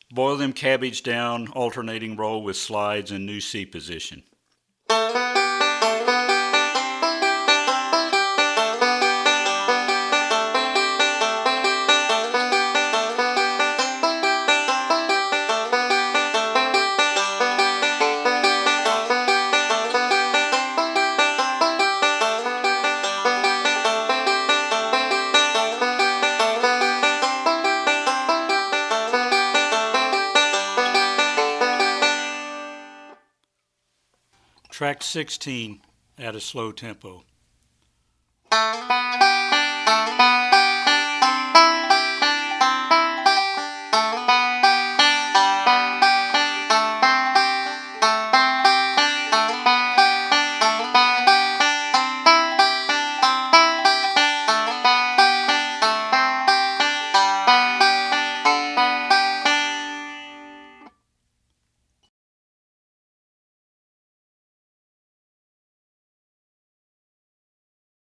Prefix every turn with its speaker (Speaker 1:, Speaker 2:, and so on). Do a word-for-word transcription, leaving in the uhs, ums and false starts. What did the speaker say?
Speaker 1: Boil them cabbage down, alternating roll with slides in new C position. Track sixteen at a slow tempo.